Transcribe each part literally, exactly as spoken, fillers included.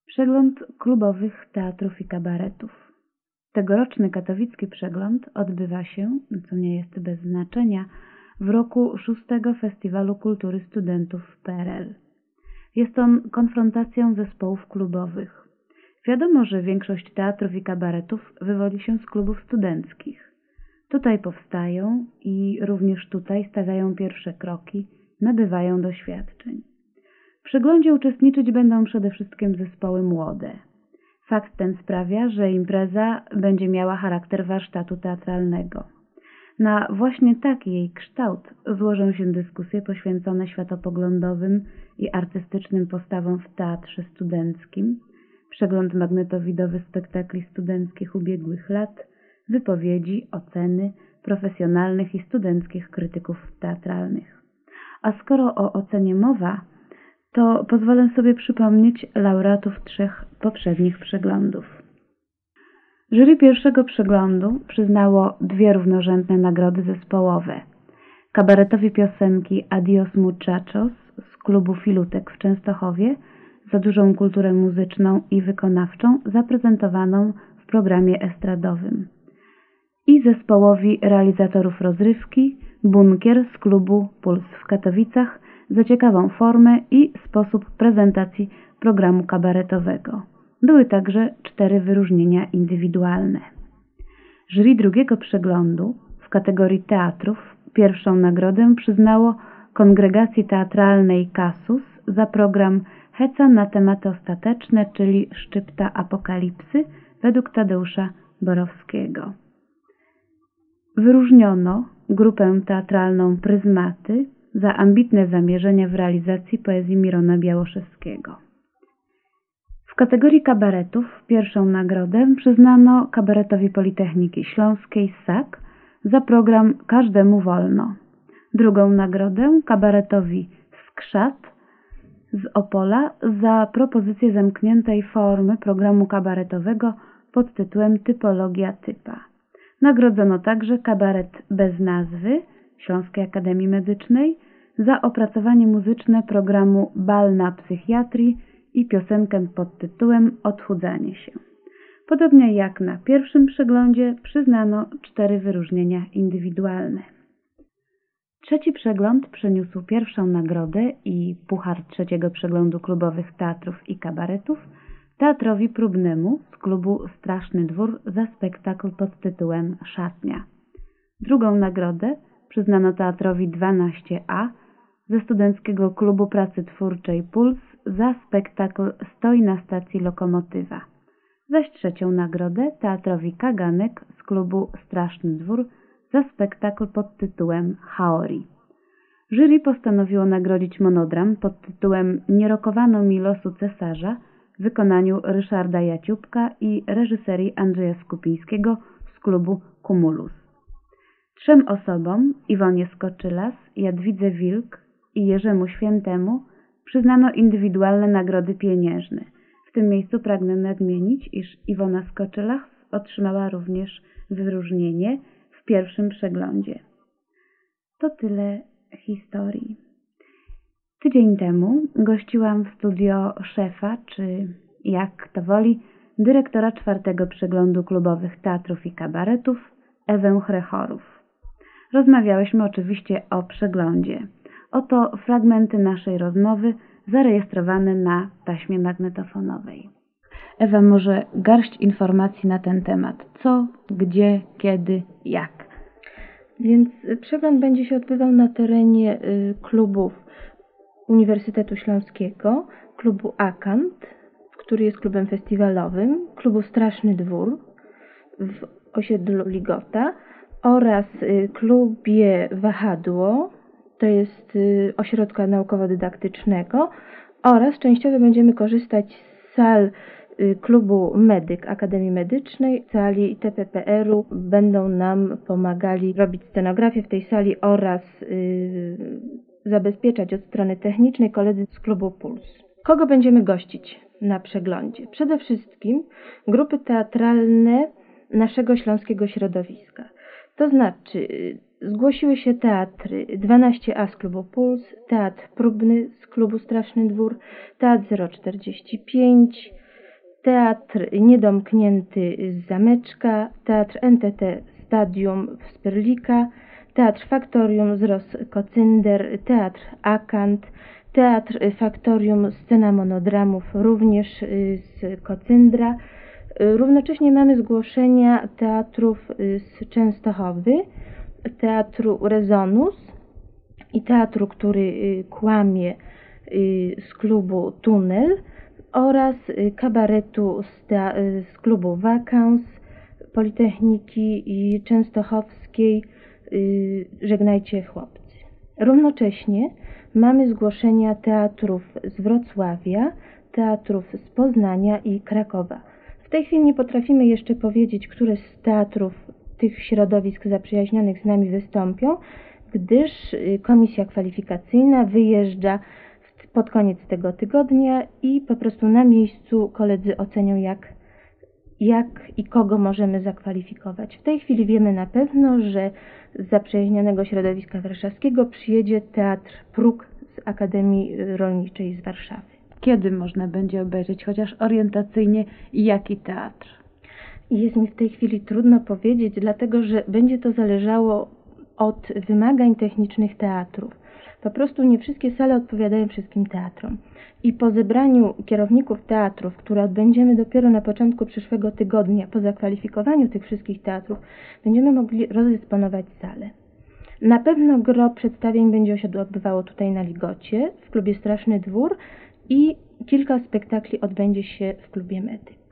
Przegląd klubowych teatrów i kabaretów. Tegoroczny katowicki przegląd odbywa się, co nie jest bez znaczenia, w roku szóstego Festiwalu Kultury Studentów w P R L. Jest on konfrontacją zespołów klubowych. Wiadomo, że większość teatrów i kabaretów wywodzi się z klubów studenckich. Tutaj powstają i również tutaj stawiają pierwsze kroki, nabywają doświadczeń. W przeglądzie uczestniczyć będą przede wszystkim zespoły młode. Fakt ten sprawia, że impreza będzie miała charakter warsztatu teatralnego. Na właśnie taki jej kształt złożą się dyskusje poświęcone światopoglądowym i artystycznym postawom w teatrze studenckim, przegląd magnetowidowy spektakli studenckich ubiegłych lat, wypowiedzi, oceny profesjonalnych i studenckich krytyków teatralnych. A skoro o ocenie mowa, to pozwolę sobie przypomnieć laureatów trzech poprzednich przeglądów. Jury pierwszego przeglądu przyznało dwie równorzędne nagrody zespołowe. Kabaretowi piosenki Adios Muchachos z klubu Filutek w Częstochowie za dużą kulturę muzyczną i wykonawczą zaprezentowaną w programie estradowym. I zespołowi realizatorów rozrywki Bunkier z klubu Puls w Katowicach za ciekawą formę i sposób prezentacji programu kabaretowego. Były także cztery wyróżnienia indywidualne. Jury drugiego przeglądu w kategorii teatrów pierwszą nagrodę przyznało Kongregacji Teatralnej Kasus za program Heca na tematy ostateczne, czyli Szczypta Apokalipsy według Tadeusza Borowskiego. Wyróżniono grupę teatralną Pryzmaty za ambitne zamierzenia w realizacji poezji Mirona Białoszewskiego. W kategorii kabaretów pierwszą nagrodę przyznano Kabaretowi Politechniki Śląskiej S A K za program Każdemu Wolno. Drugą nagrodę kabaretowi Skrzat z Opola za propozycję zamkniętej formy programu kabaretowego pod tytułem Typologia typa. Nagrodzono także kabaret bez nazwy Śląskiej Akademii Medycznej za opracowanie muzyczne programu Bal na psychiatrii i piosenkę pod tytułem Odchudzanie się. Podobnie jak na pierwszym przeglądzie przyznano cztery wyróżnienia indywidualne. Trzeci przegląd przyniósł pierwszą nagrodę i puchar trzeciego przeglądu klubowych teatrów i kabaretów teatrowi próbnemu z klubu Straszny Dwór za spektakl pod tytułem Szatnia. Drugą nagrodę przyznano teatrowi dwanaście A ze Studenckiego Klubu Pracy Twórczej Puls za spektakl Stoi na stacji lokomotywa. Zaś trzecią nagrodę teatrowi Kaganek z klubu Straszny Dwór za spektakl pod tytułem Haori. Jury postanowiło nagrodzić monodram pod tytułem Nie rokowano mi losu cesarza w wykonaniu Ryszarda Jaciubka i reżyserii Andrzeja Skupińskiego z klubu Cumulus. Trzem osobom, Iwonie Skoczylas, Jadwidze Wilk i Jerzemu Świętemu, przyznano indywidualne nagrody pieniężne. W tym miejscu pragnę nadmienić, iż Iwona Skoczylas otrzymała również wyróżnienie w pierwszym przeglądzie. To tyle historii. Tydzień temu gościłam w studio szefa, czy jak kto woli, dyrektora czwartego przeglądu klubowych teatrów i kabaretów, Ewę Chrechorów. Rozmawiałyśmy oczywiście o przeglądzie. Oto fragmenty naszej rozmowy zarejestrowane na taśmie magnetofonowej. Ewa, może garść informacji na ten temat. Co, gdzie, kiedy, jak? Więc przegląd będzie się odbywał na terenie y, klubów Uniwersytetu Śląskiego, klubu Akant, który jest klubem festiwalowym, klubu Straszny Dwór w osiedlu Ligota oraz y, klubie Wahadło, to jest y, ośrodka naukowo-dydaktycznego, oraz częściowo będziemy korzystać z sal y, klubu Medyk Akademii Medycznej, sali T P P R-u. Będą nam pomagali robić scenografię w tej sali oraz y, zabezpieczać od strony technicznej koledzy z klubu Puls. Kogo będziemy gościć na przeglądzie? Przede wszystkim grupy teatralne naszego śląskiego środowiska. To znaczy zgłosiły się teatry dwanaście A z klubu Puls, Teatr Próbny z klubu Straszny Dwór, Teatr zero czterdzieści pięć, Teatr Niedomknięty z Zameczka, Teatr N T T Stadium z Pyrlika, Teatr Faktorium z Ross-Kocynder, Teatr Akant, Teatr Faktorium Scena Monodramów również z Kocyndra. Równocześnie mamy zgłoszenia teatrów z Częstochowy, Teatru Rezonus i teatru, który kłamie, z klubu Tunel oraz kabaretu z, te, z klubu Wakans, Politechniki i Częstochowskiej Żegnajcie chłopcy. Równocześnie mamy zgłoszenia teatrów z Wrocławia, teatrów z Poznania i Krakowa. W tej chwili nie potrafimy jeszcze powiedzieć, które z teatrów tych środowisk zaprzyjaźnionych z nami wystąpią, gdyż komisja kwalifikacyjna wyjeżdża pod koniec tego tygodnia i po prostu na miejscu koledzy ocenią, jak, jak i kogo możemy zakwalifikować. W tej chwili wiemy na pewno, że z zaprzyjaźnionego środowiska warszawskiego przyjedzie Teatr Próg z Akademii Rolniczej z Warszawy. Kiedy można będzie obejrzeć, chociaż orientacyjnie, jaki teatr? Jest mi w tej chwili trudno powiedzieć, dlatego że będzie to zależało od wymagań technicznych teatrów. Po prostu nie wszystkie sale odpowiadają wszystkim teatrom. I po zebraniu kierowników teatrów, które odbędziemy dopiero na początku przyszłego tygodnia, po zakwalifikowaniu tych wszystkich teatrów, będziemy mogli rozdysponować salę. Na pewno gro przedstawień będzie się odbywało tutaj na Ligocie, w klubie Straszny Dwór i kilka spektakli odbędzie się w klubie Medyk.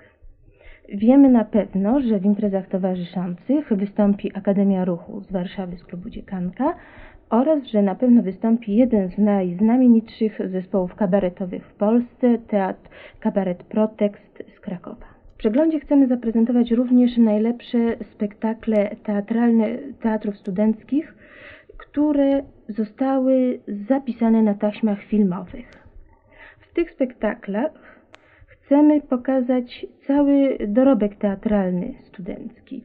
Wiemy na pewno, że w imprezach towarzyszących wystąpi Akademia Ruchu z Warszawy z klubu Dziekanka oraz, że na pewno wystąpi jeden z najznamienitszych zespołów kabaretowych w Polsce, teatr Kabaret Protekst z Krakowa. W przeglądzie chcemy zaprezentować również najlepsze spektakle teatralne teatrów studenckich, które zostały zapisane na taśmach filmowych. W tych spektaklach chcemy pokazać cały dorobek teatralny studencki.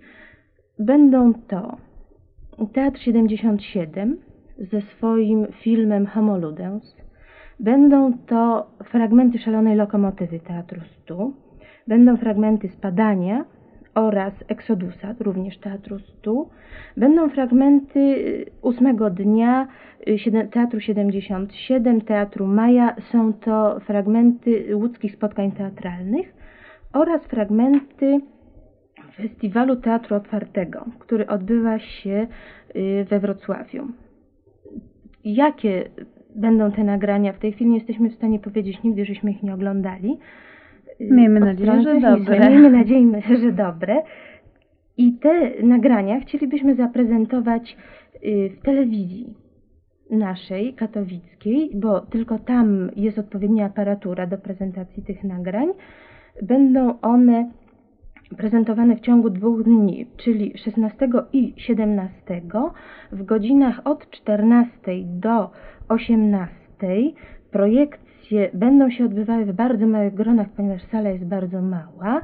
Będą to Teatr siedemdziesiąt siedem ze swoim filmem Homo Ludens, będą to fragmenty Szalonej Lokomotywy Teatru stu, będą fragmenty Spadania oraz Eksodusa, również Teatru stu, będą fragmenty ósmego dnia Teatru siedemdziesiąt siedem, Teatru Maja, są to fragmenty łódzkich spotkań teatralnych oraz fragmenty Festiwalu Teatru Otwartego, który odbywa się we Wrocławiu. Jakie będą te nagrania? W tej chwili nie jesteśmy w stanie powiedzieć, nigdy żeśmy ich nie oglądali. Miejmy nadzieję, że dobre. Miejmy nadzieję, że dobre. I te nagrania chcielibyśmy zaprezentować w telewizji naszej, katowickiej, bo tylko tam jest odpowiednia aparatura do prezentacji tych nagrań. Będą one prezentowane w ciągu dwóch dni, czyli szesnastego i siedemnastego w godzinach od czternastej do osiemnastej. Projekcje będą się odbywały w bardzo małych gronach, ponieważ sala jest bardzo mała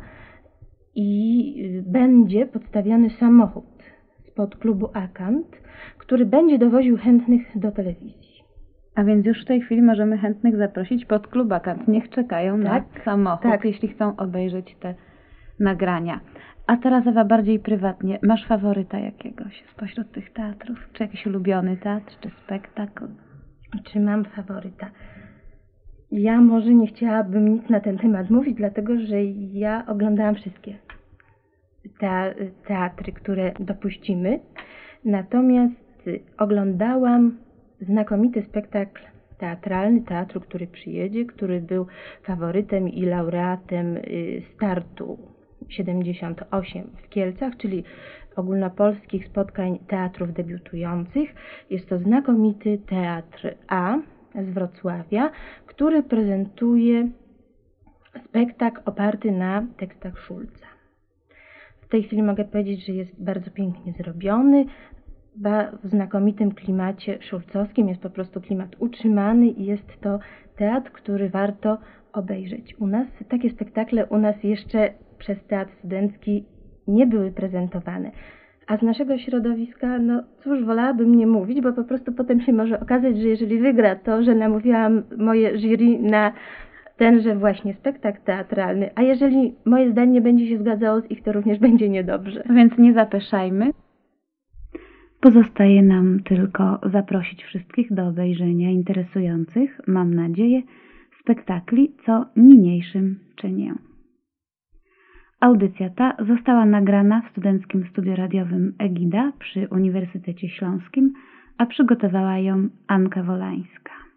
i będzie podstawiony samochód spod klubu Akant, który będzie dowoził chętnych do telewizji. A więc już w tej chwili możemy chętnych zaprosić pod klub Akant. Niech czekają tak, na samochód, tak, jeśli chcą obejrzeć te nagrania. A teraz Ewa, bardziej prywatnie. Masz faworyta jakiegoś spośród tych teatrów? Czy jakiś ulubiony teatr, czy spektakl? Czy mam faworyta? Ja może nie chciałabym nic na ten temat mówić, dlatego że ja oglądałam wszystkie te, teatry, które dopuścimy. Natomiast oglądałam znakomity spektakl teatralny teatru, który przyjedzie, który był faworytem i laureatem startu siedemdziesiąt osiem w Kielcach, czyli ogólnopolskich spotkań teatrów debiutujących. Jest to znakomity Teatr A z Wrocławia, który prezentuje spektakl oparty na tekstach Szulca. W tej chwili mogę powiedzieć, że jest bardzo pięknie zrobiony, w znakomitym klimacie szulcowskim, jest po prostu klimat utrzymany i jest to teatr, który warto obejrzeć. U nas takie spektakle u nas jeszcze przez teatr studencki nie były prezentowane. A z naszego środowiska, no cóż, wolałabym nie mówić, bo po prostu potem się może okazać, że jeżeli wygra to, że namówiłam moje jury na tenże właśnie spektakl teatralny, a jeżeli moje zdanie nie będzie się zgadzało z ich, to również będzie niedobrze. Więc nie zapeszajmy. Pozostaje nam tylko zaprosić wszystkich do obejrzenia interesujących, mam nadzieję, spektakli, co niniejszym czynię. Audycja ta została nagrana w Studenckim Studiu Radiowym Egida przy Uniwersytecie Śląskim, a przygotowała ją Anka Wolańska.